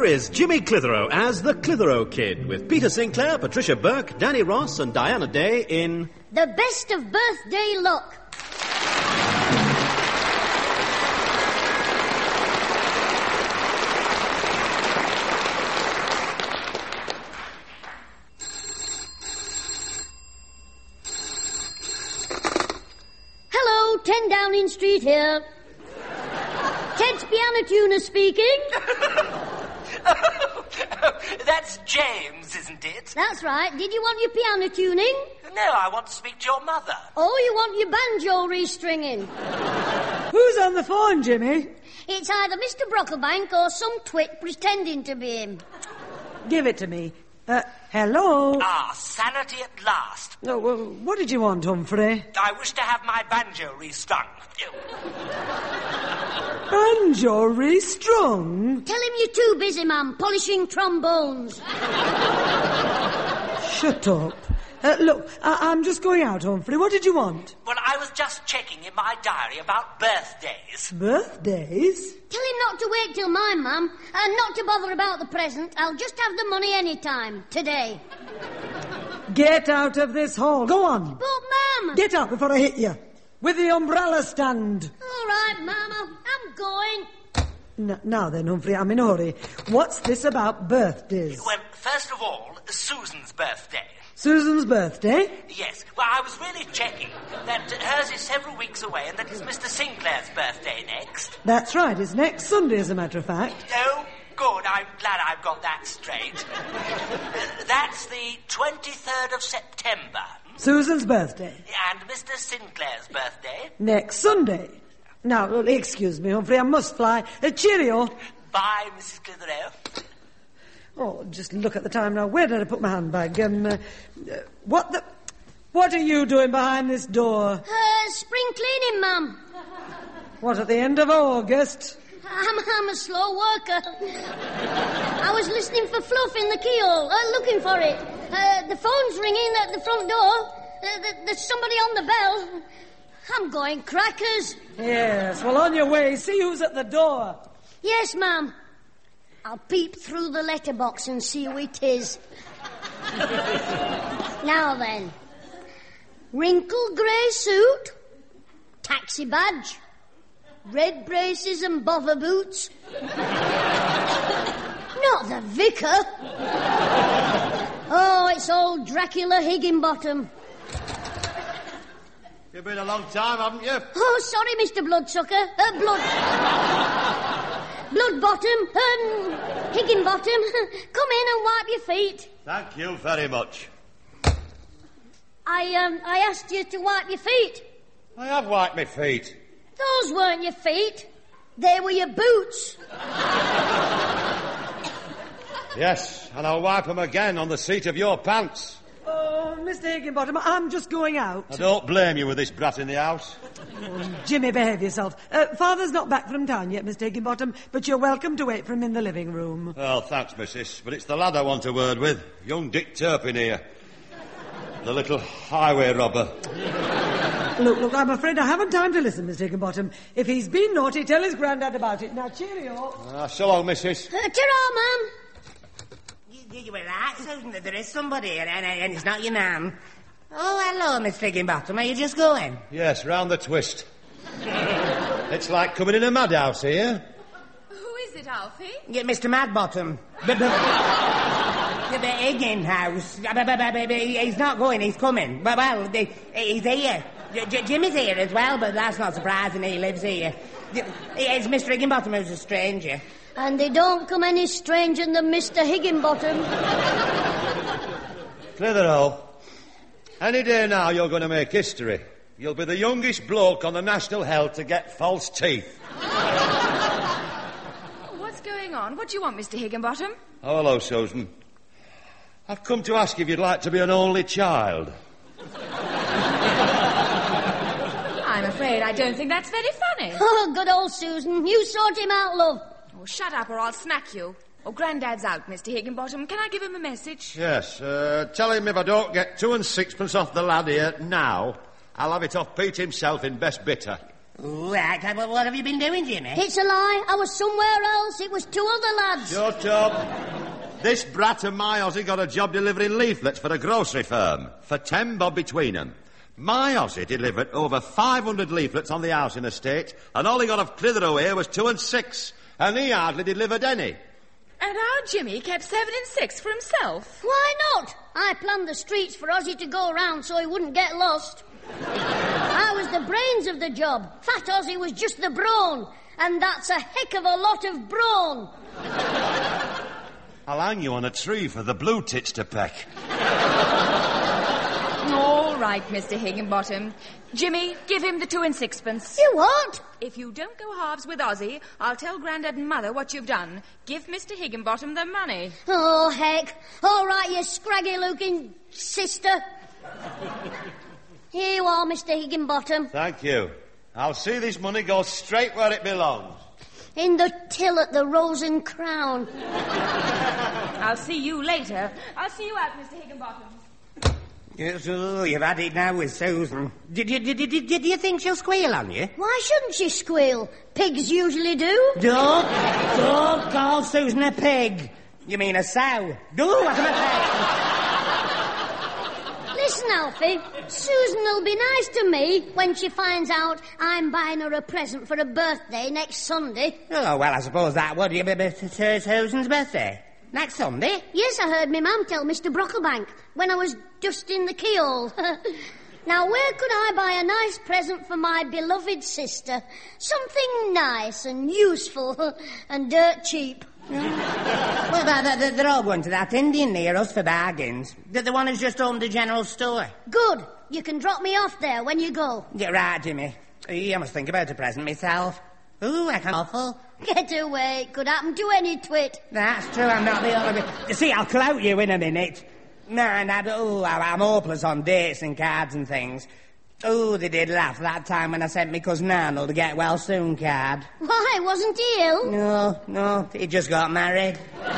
Here is Jimmy Clitheroe as the Clitheroe Kid with Peter Sinclair, Patricia Burke, Danny Ross and Diana Day in... The Best of Birthday Luck. Hello, 10 Downing Street here. Ted's piano tuner speaking. That's James, isn't it? That's right. Did you want your piano tuning? No, I want to speak to your mother. Oh, you want your banjo restringing? Who's on the phone, Jimmy? It's either Mr. Brocklebank or some twit pretending to be him. Give it to me. Hello? Ah, sanity at last. Oh, well, what did you want, Humphrey? I wish to have my banjo restrung. Banjo restrung? Tell him you're too busy, ma'am, polishing trombones. Shut up. Look, I'm just going out, Humphrey. What did you want? Well, I was just checking in my diary about birthdays. Birthdays? Tell him not to wait till mine, ma'am, and not to bother about the present. I'll just have the money any time, today. Get out of this hall. Go on. But, ma'am... Get out before I hit you. With the umbrella stand. All right, ma'am, I'm going. Now then, Humphrey, I'm in a hurry. What's this about birthdays? Well, first of all, Susan's birthday. Susan's birthday? Yes. Well, I was really checking that hers is several weeks away and that it's Mr. Sinclair's birthday next. That's right. It's next Sunday, as a matter of fact. Oh, good. I'm glad I've got that straight. That's the 23rd of September. Susan's birthday. And Mr. Sinclair's birthday. Next Sunday. Now, excuse me, Humphrey, I must fly. Cheerio. Bye, Mrs. Clitheroe. Oh, just look at the time now. Where did I put my handbag? What are you doing behind this door? Spring cleaning, ma'am. What, at the end of August? I'm a slow worker. I was listening for fluff in the keyhole, looking for it. The phone's ringing at the front door. There's somebody on the bell. I'm going crackers. Yes, well, on your way. See who's at the door. Yes, ma'am. I'll peep through the letterbox and see who it is. Now then. Wrinkled grey suit, taxi badge, red braces and bother boots. Not the vicar. Oh, it's old Dracula Higginbottom. You've been a long time, haven't you? Oh, sorry, Mr. Bloodsucker. Bloodbottom. Higginbottom. Come in and wipe your feet. Thank you very much. I asked you to wipe your feet. I have wiped my feet. Those weren't your feet. They were your boots. Yes, and I'll wipe them again on the seat of your pants. Oh, Mr. Higginbottom, I'm just going out. I don't blame you with this brat in the house. Oh, Jimmy, behave yourself. Father's not back from town yet, Mr. Higginbottom, but you're welcome to wait for him in the living room. Well, thanks, missus, but it's the lad I want a word with. Young Dick Turpin here. The little highway robber. Look, I'm afraid I haven't time to listen, Mr. Higginbottom. If he's been naughty, tell his granddad about it. Now, cheerio. So long, missus. Ta-ra, ma'am. You were right, Susan, that there is somebody here, and it's not your man. Oh, hello, Miss Higginbottom. Are you just going? Yes, round the twist. It's like coming in a madhouse here. Who is it, Alfie? Yeah, Mr. Madbottom. The Higgin house. He's not going, he's coming. Well, he's here. Jimmy's here as well, but that's not surprising, he lives here. It's Mr. Higginbottom who's a stranger. And they don't come any stranger than Mr. Higginbottom. Clitheroe, any day now you're going to make history. You'll be the youngest bloke on the national health to get false teeth. What's going on? What do you want, Mr. Higginbottom? Oh, hello, Susan. I've come to ask if you'd like to be an only child. I'm afraid I don't think that's very funny. Oh, good old Susan. You sort him out, love. Oh, shut up or I'll smack you. Oh, Grandad's out, Mr. Higginbottom. Can I give him a message? Yes, tell him if I don't get 2 and 6pence off the lad here now, I'll have it off Pete himself in Best Bitter. Oh, what have you been doing, Jimmy? It's a lie. I was somewhere else. It was 2 other lads. Shut up. This brat of my Aussie got a job delivering leaflets for a grocery firm for 10 bob between them. My Aussie delivered over 500 leaflets on the housing estate, and all he got of Clitheroe here was 2 and 6, and he hardly delivered any. And our Jimmy kept 7 and 6 for himself. Why not? I planned the streets for Ozzy to go around so he wouldn't get lost. I was the brains of the job. Fat Ozzy was just the brawn. And that's a heck of a lot of brawn. I'll hang you on a tree for the blue tits to peck. All right, Mr. Higginbottom. Jimmy, give him the 2 and 6pence. You what? If you don't go halves with Ozzy, I'll tell Grandad and Mother what you've done. Give Mr. Higginbottom the money. Oh, heck. All right, you scraggy-looking sister. Here you are, Mr. Higginbottom. Thank you. I'll see this money go straight where it belongs. In the till at the Rose and Crown. I'll see you later. I'll see you out, Mr. Higginbottom. Yes, oh, you've had it now with Susan. Did you think she'll squeal on you? Why shouldn't she squeal? Pigs usually do. Don't call Susan a pig. You mean a sow. Do what am I Listen, Alfie, Susan will be nice to me when she finds out I'm buying her a present for her birthday next Sunday. Oh, well, I suppose that would be Susan's birthday. Next Sunday? Yes, I heard my mum tell Mr. Brocklebank when I was dusting the keyhole. Now, where could I buy a nice present for my beloved sister? Something nice and useful and dirt cheap. Well, they're all going to that Indian near us for bargains. The one who's just owned the general store. Good. You can drop me off there when you go. Yeah, right, Jimmy. I must think about a present myself. Ooh, I can't awful. Get away. Could happen to any twit. That's true, I'm not the only... You see, I'll clout you in a minute. Man, I'm hopeless on dates and cards and things. Oh, they did laugh that time when I sent me cousin Arnold to get well soon card. Why, wasn't he ill? No, he just got married.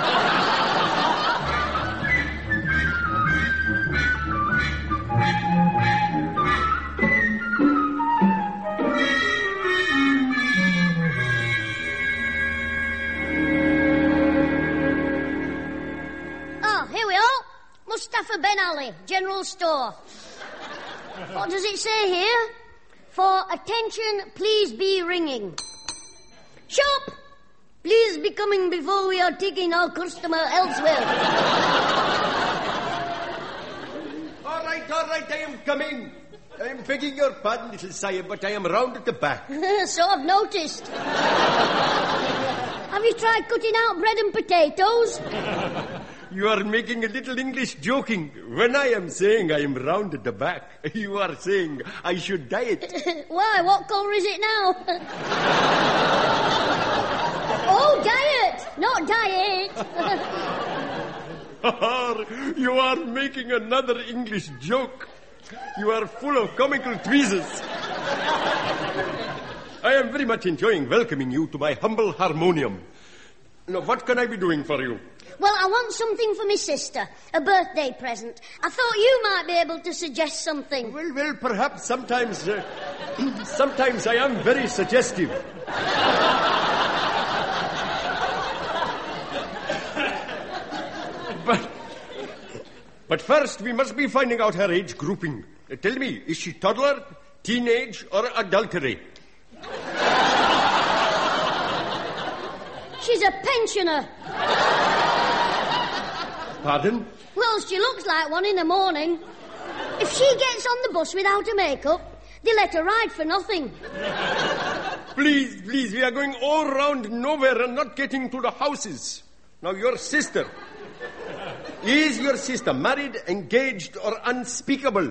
Oh, here we are. Mustafa Ben Ali, General Store. What does it say here? For attention, please be ringing. Shop! Please be coming before we are taking our customer elsewhere. All right, I am coming. I am begging your pardon, little sire, but I am round at the back. So I've noticed. Have you tried cutting out bread and potatoes? You are making a little English joking. When I am saying I am round at the back, you are saying I should diet. Why, what colour is it now? Oh, diet, not diet. You are making another English joke. You are full of comical tweezers. I am very much enjoying welcoming you to my humble harmonium. Now, what can I be doing for you? Well, I want something for my sister, a birthday present. I thought you might be able to suggest something. Well, perhaps sometimes I am very suggestive. But first, we must be finding out her age grouping. Tell me, is she toddler, teenage, or adultery? She's a pensioner. Pardon? Well, she looks like one in the morning. If she gets on the bus without her makeup, they let her ride for nothing. Please, we are going all round nowhere and not getting to the houses. Now, your sister. Is your sister married, engaged, or unspeakable?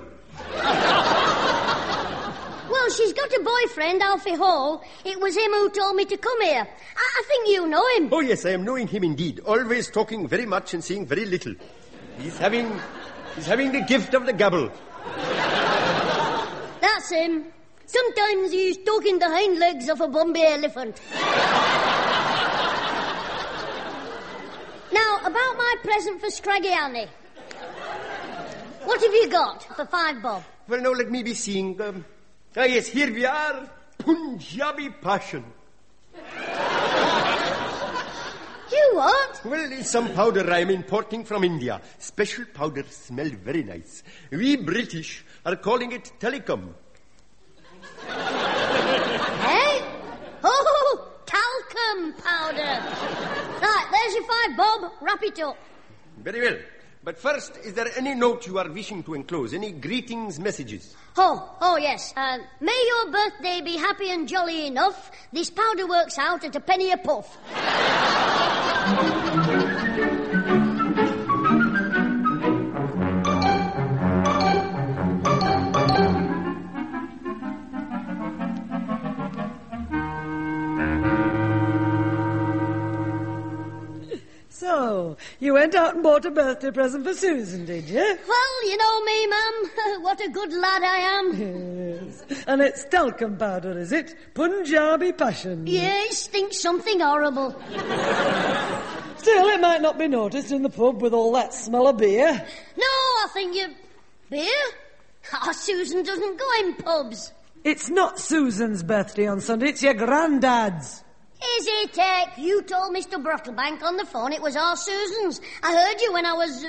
Well, she's got a boyfriend, Alfie Hall. It was him who told me to come here. I think you know him. Oh, yes, I am knowing him indeed. Always talking very much and saying very little. He's having the gift of the gabble. That's him. Sometimes he's talking the hind legs of a Bombay elephant. Now, about my present for Scraggy Annie. What have you got for 5 bob? Well, now let me be seeing. Yes, here we are. Punjabi passion. You what? Well, it's some powder I am importing from India. Special powder, smell very nice. We British are calling it telecom. Eh? Oh, talcum powder. Right, there's your 5 bob. Wrap it up. Very well. But first, is there any note you are wishing to enclose? Any greetings, messages? Oh, yes. May your birthday be happy and jolly enough. This powder works out at a penny a puff. So, you went out and bought a birthday present for Susan, did you? Well, you know me, ma'am. What a good lad I am. Yes. And it's talcum powder, is it? Punjabi passion. Yeah, it stinks something horrible. Still, it might not be noticed in the pub with all that smell of beer. No, I think you... Beer? Oh, Susan doesn't go in pubs. It's not Susan's birthday on Sunday, it's your granddad's. Is it, you told Mr. Brottlebank on the phone it was our Susan's. I heard you when I was...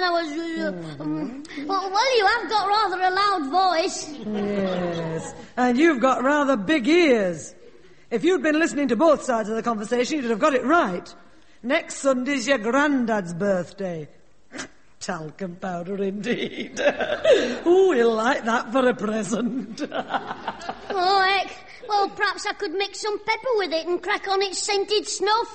well, you have got rather a loud voice. Yes, and you've got rather big ears. If you'd been listening to both sides of the conversation, you'd have got it right. Next Sunday's your granddad's birthday. Talcum powder, indeed. Oh, he'll like that for a present. Oh, heck. Well, perhaps I could mix some pepper with it and crack on its scented snuff.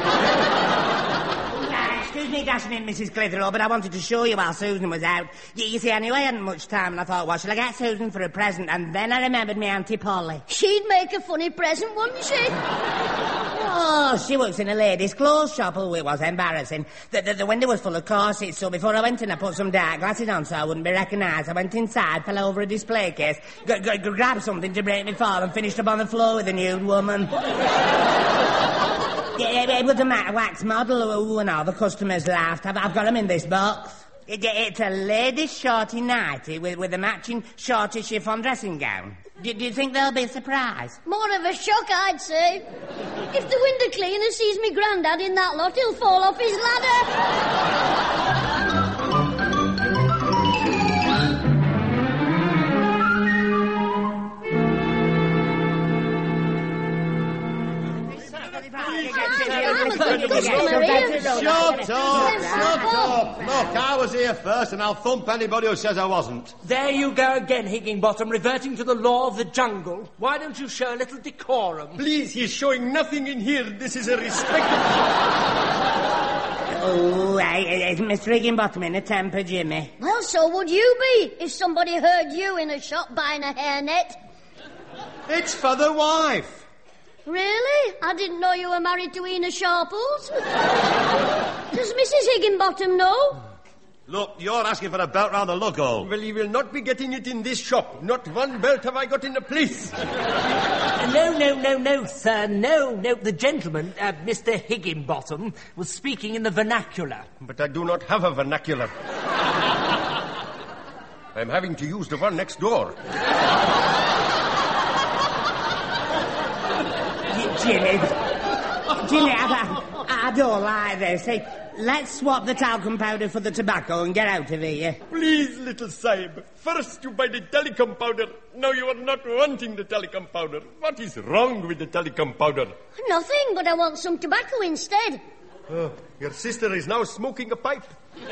Excuse me, dashing in, Mrs. Clitheroe, but I wanted to show you while Susan was out. You see, I knew I hadn't much time, and I thought, what shall I get Susan for a present? And then I remembered me Auntie Polly. She'd make a funny present, wouldn't she? Oh, she works in a ladies' clothes shop. Oh, it was embarrassing. The window was full of corsets, so before I went in, I put some dark glasses on so I wouldn't be recognised. I went inside, fell over a display case, grabbed something to break me fall, and finished up on the floor with a nude woman. Yeah, it was a wax model, ooh, and all the customers laughed. I've got them in this box. It's a ladies' shorty nightie with a matching shorty chiffon dressing gown. Do you think they'll be surprised? More of a shock, I'd say. If the window cleaner sees me granddad in that lot, he'll fall off his ladder. Shut up! Look, I was here first, and I'll thump anybody who says I wasn't. There you go again, Higginbottom, reverting to the law of the jungle. Why don't you show a little decorum? Please, he's showing nothing in here. This is a respectable... Oh, is Mr. Higginbottom in a temper, Jimmy? Well, so would you be if somebody heard you in a shop buying a hairnet. It's for the wife. Really? I didn't know you were married to Ena Sharples. Does Mrs. Higginbottom know? Look, you're asking for a belt round the lug hole. Well, you will not be getting it in this shop. Not one belt have I got in the place. No, sir, no. The gentleman, Mr. Higginbottom, was speaking in the vernacular. But I do not have a vernacular. I'm having to use the one next door. Jimmy, I don't like this. Hey, let's swap the talcum powder for the tobacco and get out of here. Please, little Sahib. First you buy the telecom powder. Now you are not wanting the telecom powder. What is wrong with the telecom powder? Nothing, but I want some tobacco instead. Oh, your sister is now smoking a pipe.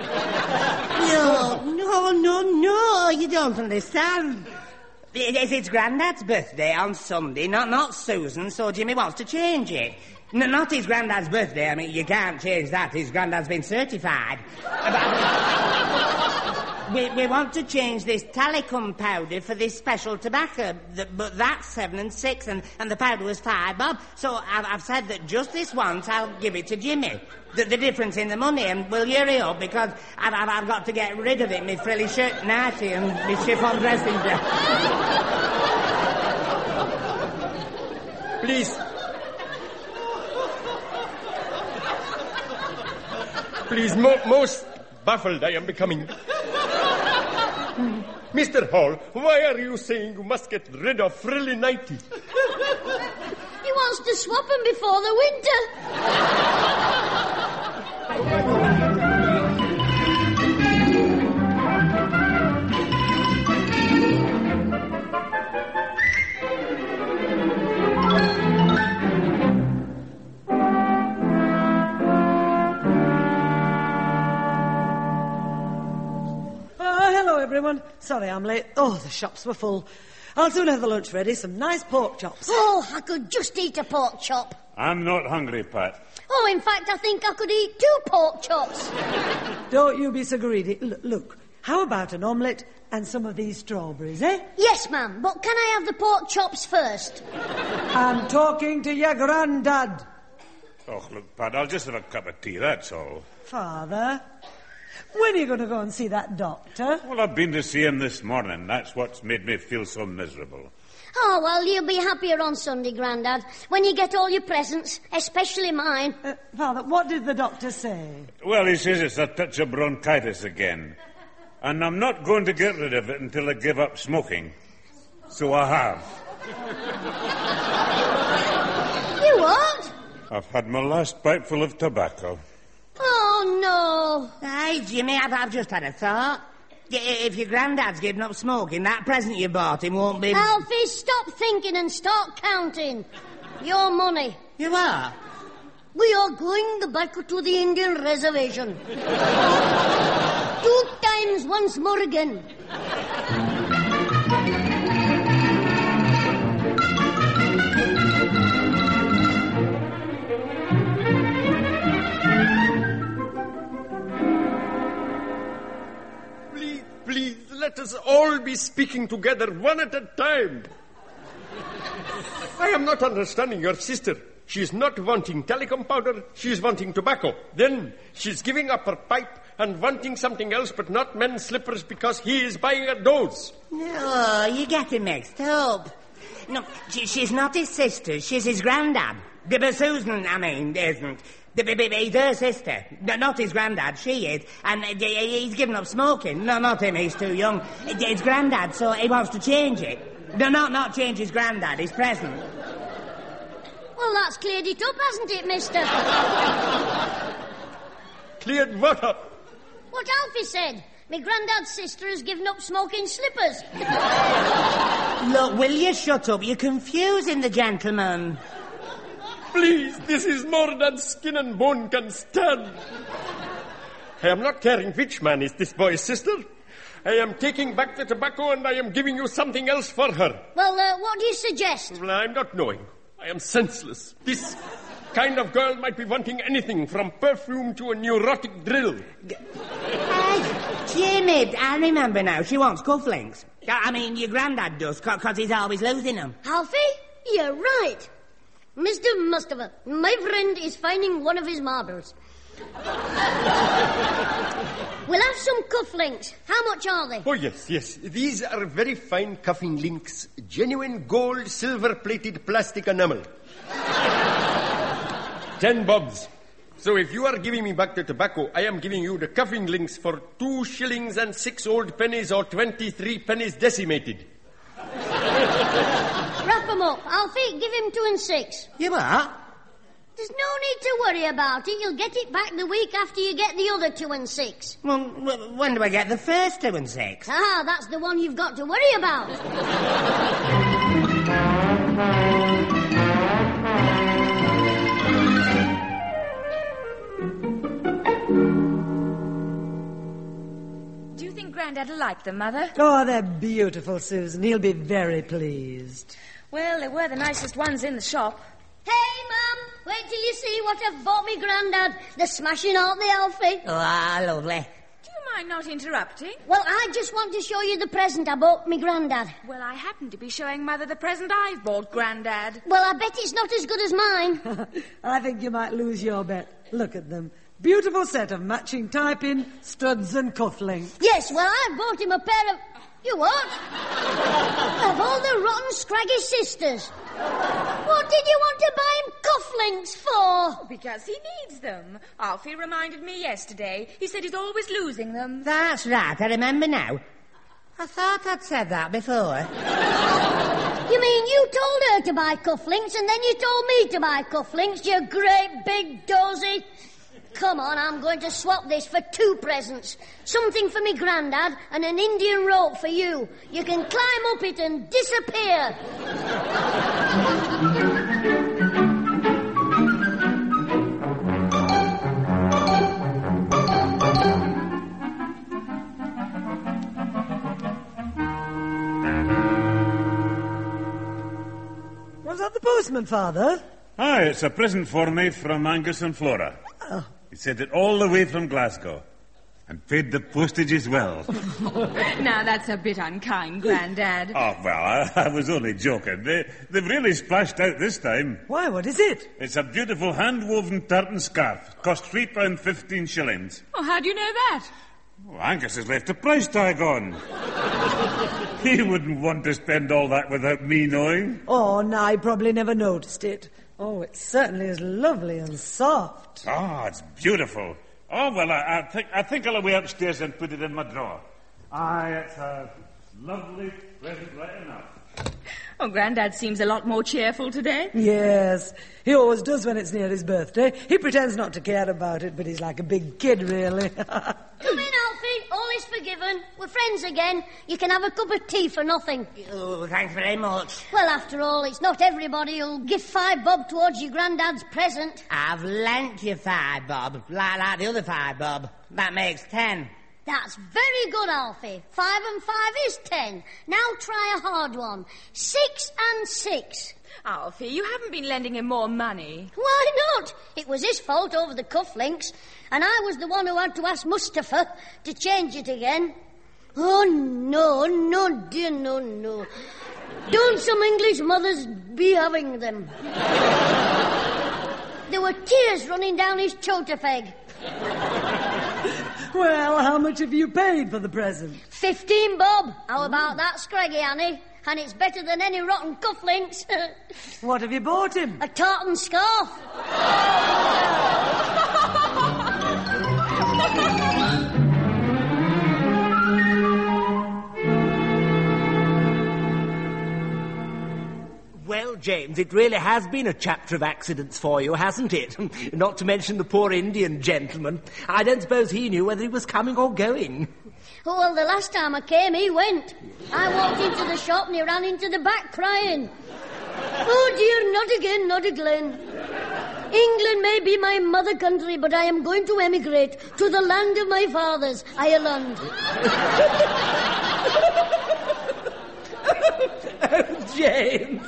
No, you don't understand. It's Grandad's birthday on Sunday, not Susan's, so Jimmy wants to change it. Not his Grandad's birthday, I mean, you can't change that. His Grandad's been certified. We want to change this talcum powder for this special tobacco, but that's 7 and 6, and the powder was 5 bob. So I've said that just this once I'll give it to Jimmy. The difference in the money, and will you hurry up, because I've got to get rid of it, my frilly shirt nightie and my chiffon dressing gown. Please. Please, most baffled I am becoming. Mr. Hall, why are you saying you must get rid of Frilly 90? He wants to swap them before the winter. Hello, everyone. Sorry I'm late. Oh, the shops were full. I'll soon have the lunch ready. Some nice pork chops. Oh, I could just eat a pork chop. I'm not hungry, Pat. Oh, in fact, I think I could eat 2 pork chops. Don't you be so greedy. Look, how about an omelette and some of these strawberries, eh? Yes, ma'am, but can I have the pork chops first? I'm talking to your granddad. Oh, look, Pat, I'll just have a cup of tea, that's all. Father, when are you going to go and see that doctor? Well, I've been to see him this morning. That's what's made me feel so miserable. Oh, well, you'll be happier on Sunday, Grandad, when you get all your presents, especially mine. Father, what did the doctor say? Well, he says it's a touch of bronchitis again. And I'm not going to get rid of it until I give up smoking. So I have. You what? I've had my last pipeful of tobacco. Oh, no. Hey, Jimmy, I've just had a thought. If your granddad's given up smoking, that present you bought him won't be... Alfie, stop thinking and start counting. Your money. You are? We are going back to the Indian reservation. 2 times once more again. Please, let us all be speaking together one at a time. I am not understanding your sister. She is not wanting talcum powder, she is wanting tobacco. Then she's giving up her pipe and wanting something else but not men's slippers because he is buying her those. No, you're getting mixed up. No, she's not his sister, she's his granddad. Susan, isn't. He's her sister. Not his granddad, she is. And he's given up smoking. No, not him, he's too young. It's granddad, so he wants to change it. No, not change his granddad, his present. Well, that's cleared it up, hasn't it, mister? Cleared what up? What Alfie said. My granddad's sister has given up smoking slippers. Look, will you shut up? You're confusing the gentleman. Please, this is more than skin and bone can stand. I am not caring which man is this boy's sister. I am taking back the tobacco and I am giving you something else for her. Well, what do you suggest? Well, I'm not knowing. I am senseless. This kind of girl might be wanting anything from perfume to a neurotic drill. Jimmy, I remember now. She wants cufflinks. Your granddad does, because he's always losing them. Alfie, you're right. Mr. Mustafa, my friend is finding one of his marbles. We'll have some cufflinks. How much are they? Oh, yes. These are very fine cuffing links. Genuine gold, silver-plated plastic enamel. 10 bobs. So if you are giving me back the tobacco, I am giving you the cuffing links for 2 shillings and 6 old pennies or 23 pennies decimated. Wrap them up. Alfie, give him 2 and 6. You are? There's no need to worry about it. You'll get it back the week after you get the other 2 and 6. Well, when do I get the first 2 and 6? Ah, that's the one you've got to worry about. Do you think Grandad will like them, Mother? Oh, they're beautiful, Susan. He'll be very pleased. Well, they were the nicest ones in the shop. Hey, Mum, wait till you see what I've bought me Grandad. The smashing out the Alfie. Oh, lovely. Do you mind not interrupting? Well, I just want to show you the present I bought me Grandad. Well, I happen to be showing Mother the present I've bought Grandad. Well, I bet it's not as good as mine. I think you might lose your bet. Look at them. Beautiful set of matching tie-pin, studs and cufflinks. Yes, well, I bought him a pair of... You what? Of all the rotten, scraggy sisters. What did you want to buy him cufflinks for? Because he needs them. Alfie reminded me yesterday. He said he's always losing them. That's right, I remember now. I thought I'd said that before. You mean you told her to buy cufflinks and then you told me to buy cufflinks, you great big dozy? Come on, I'm going to swap this for 2 presents. Something for me grandad and an Indian rope for you. You can climb up it and disappear. Was that the postman, Father? Aye, it's a present for me from Angus and Flora. Oh. He sent it all the way from Glasgow. And paid the postage as well. Now, that's a bit unkind, Grandad. Oh, well, I was only joking. They've really splashed out this time. Why, what is it? It's a beautiful hand-woven tartan scarf. Cost £3.15. Oh, how do you know that? Well, Angus has left a price tag on. He wouldn't want to spend all that without me knowing. Oh, no, I probably never noticed it. Oh, it certainly is lovely and soft. Oh, it's beautiful. Oh, well, I think I'll away upstairs and put it in my drawer. Aye, it's a lovely present right enough. Oh, Grandad seems a lot more cheerful today. Yes, he always does when it's near his birthday. He pretends not to care about it, but he's like a big kid, really. Come in, Alfie. All is forgiven. We're friends again. You can have a cup of tea for nothing. Oh, thanks very much. Well, after all, it's not everybody who'll give 5 bob towards your granddad's present. I've lent you 5 bob, like the other 5 bob. That makes 10. That's very good, Alfie. 5 and 5 is 10. Now try a hard one. 6 and 6. Alfie, you haven't been lending him more money. Why not? It was his fault over the cufflinks, and I was the one who had to ask Mustafa to change it again. Oh, no, dear, no. Don't some English mothers be having them? There were tears running down his chotafeg. Well, how much have you paid for the present? 15 bob. How about that, Scraggy Annie? And it's better than any rotten cufflinks. What have you bought him? A tartan scarf. Well, James, it really has been a chapter of accidents for you, hasn't it? Not to mention the poor Indian gentleman. I don't suppose he knew whether he was coming or going. Oh, well, the last time I came, he went. I walked into the shop and he ran into the back crying. Oh, dear, not again, not again. England may be my mother country, but I am going to emigrate to the land of my fathers, Ireland. Oh, James.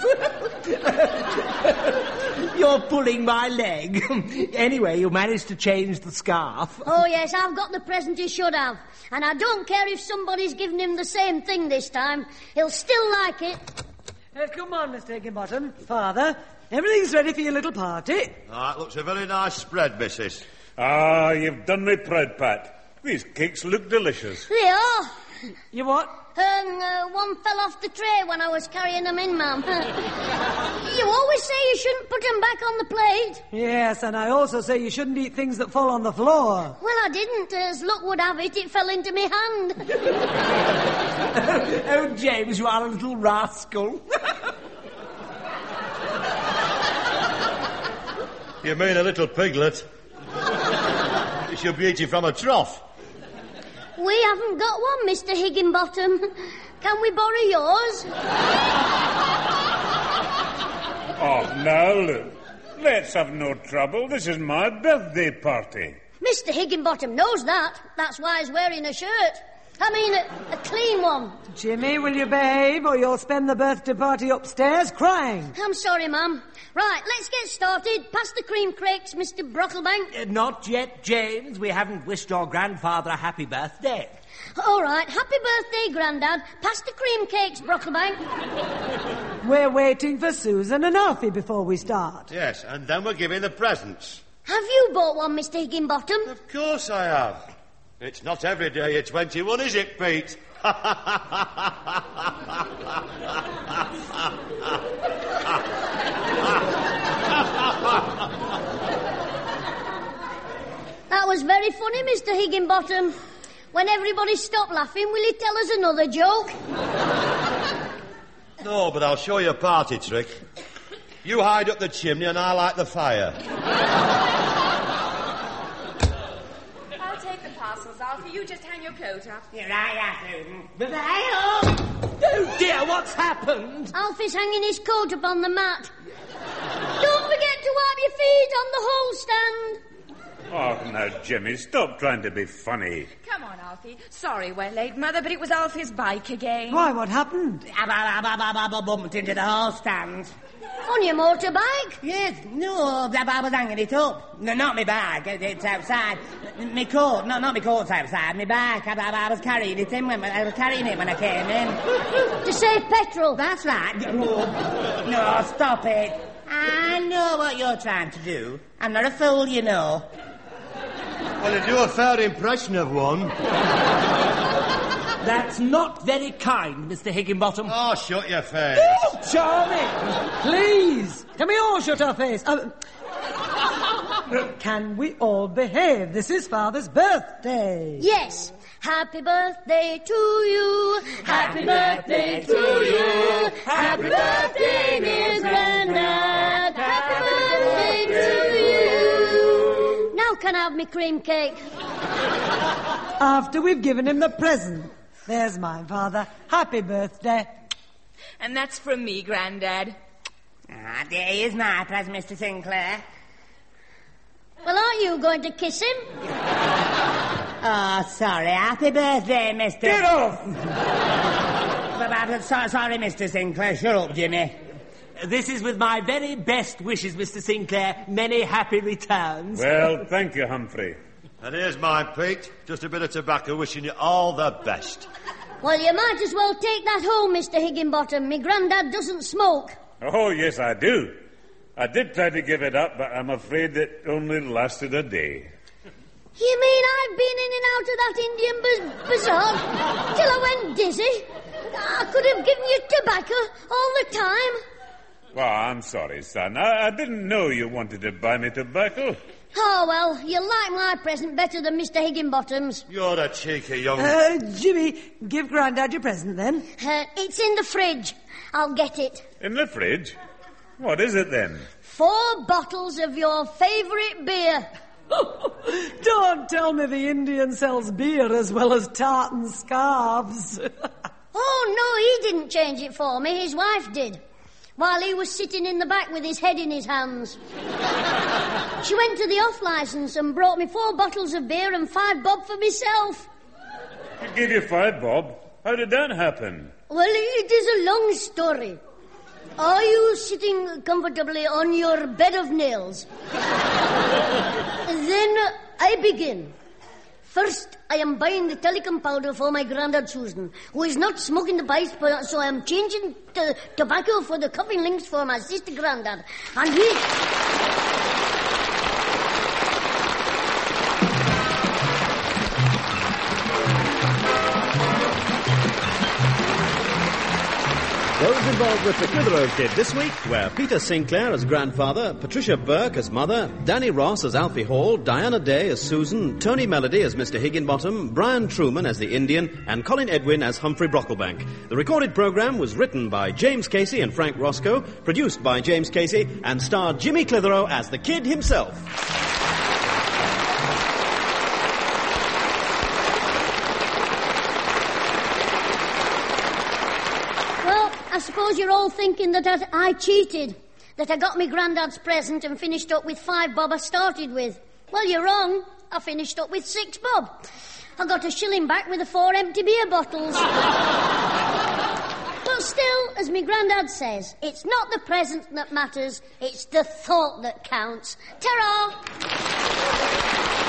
You're pulling my leg. Anyway, you managed to change the scarf. Oh, yes, I've got the present he should have. And I don't care if somebody's given him the same thing this time. He'll still like it. Come on, Mr. Higginbottom. Father, everything's ready for your little party. That looks a very nice spread, missus. Ah, you've done me proud, Pat. These cakes look delicious. They are. You what? One fell off the tray when I was carrying them in, ma'am. You always say you shouldn't put them back on the plate. Yes, and I also say you shouldn't eat things that fall on the floor. Well, I didn't. As luck would have it, it fell into my hand. Oh, James, you are a little rascal. You mean a little piglet? You should be eating from a trough. We haven't got one, Mr. Higginbottom. Can we borrow yours? Oh, now, look. Let's have no trouble. This is my birthday party. Mr. Higginbottom knows that. That's why he's wearing a shirt. I mean, a clean one. Jimmy, will you behave or you'll spend the birthday party upstairs crying? I'm sorry, ma'am. Right, let's get started. Pass the cream cakes, Mr. Brocklebank. Not yet, James. We haven't wished your grandfather a happy birthday. All right, happy birthday, Grandad. Pass the cream cakes, Brocklebank. We're waiting for Susan and Alfie before we start. Yes, and then we're giving the presents. Have you bought one, Mr. Higginbottom? Of course I have. It's not every day you're 21, is it, Pete? That was very funny, Mr. Higginbottom. When everybody stopped laughing, will you tell us another joke? No, but I'll show you a party trick. You hide up the chimney and I light the fire. I'll take the parcels, Alfie. You just hang your coat up. You're right, Susan. But oh dear, what's happened? Alfie's hanging his coat up on the mat. Don't forget to wipe your feet on the hall stand. Oh, now, Jimmy, stop trying to be funny. Come on, Alfie. Sorry we're late, Mother, but it was Alfie's bike again. Why, what happened? I bumped into the hall stand. On your motorbike? Yes, no, I was hanging it up. No, not my bag, it's outside. My coat, not my coat's outside, my bag. I was carrying it in when I came in. To save petrol? That's right. No, stop it. I know what you're trying to do. I'm not a fool, you know. Well, you do a fair impression of one. That's not very kind, Mr. Higginbottom. Oh, shut your face. Charming! Please, can we all shut our face? Can we all behave? This is Father's birthday. Yes. Happy birthday to you. Happy birthday to you. Happy birthday, dear Grandad. Happy birthday to you. Now can I have me cream cake? After we've given him the present. There's mine, Father. Happy birthday. And that's from me, Grandad. Ah, there is my present, Mr. Sinclair. Well, aren't you going to kiss him? Oh, sorry. Happy birthday, Mr. Get off! Sorry, Mr. Sinclair. Shut up, Jimmy. This is with my very best wishes, Mr. Sinclair. Many happy returns. Well, thank you, Humphrey. And here's mine, Pete. Just a bit of tobacco wishing you all the best. Well, you might as well take that home, Mr. Higginbottom. Me Grandad doesn't smoke. Oh, yes, I do. I did try to give it up, but I'm afraid it only lasted a day. You mean I've been in and out of that Indian bazaar till I went dizzy? I could have given you tobacco all the time. Well, I'm sorry, son. I didn't know you wanted to buy me tobacco. Oh, well, you like my present better than Mr. Higginbottom's. You're a cheeky young... Jimmy, give Grandad your present, then. It's in the fridge. I'll get it. In the fridge? What is it, then? 4 bottles of your favourite beer. Don't tell me the Indian sells beer as well as tartan scarves. Oh, no, he didn't change it for me. His wife did. While he was sitting in the back with his head in his hands. She went to the off-licence and brought me 4 bottles of beer and 5 bob for myself. She gave you 5 bob? How did that happen? Well, it is a long story. Are you sitting comfortably on your bed of nails? Then I begin. First, I am buying the telecom powder for my Grandad Susan, who is not smoking the pipe, so I am changing the tobacco for the cuffing links for my sister Grandad. And he... Those involved with the Clitheroe Kid this week were Peter Sinclair as grandfather, Patricia Burke as mother, Danny Ross as Alfie Hall, Diana Day as Susan, Tony Melody as Mr. Higginbottom, Brian Truman as the Indian, and Colin Edwin as Humphrey Brocklebank. The recorded programme was written by James Casey and Frank Roscoe, produced by James Casey, and starred Jimmy Clitheroe as the Kid himself. I suppose you're all thinking that I cheated, that I got me Grandad's present and finished up with 5 bob I started with. Well, you're wrong. I finished up with 6 bob. I got a shilling back with the 4 empty beer bottles. But still, as me Grandad says, it's not the present that matters, it's the thought that counts. Ta-ra!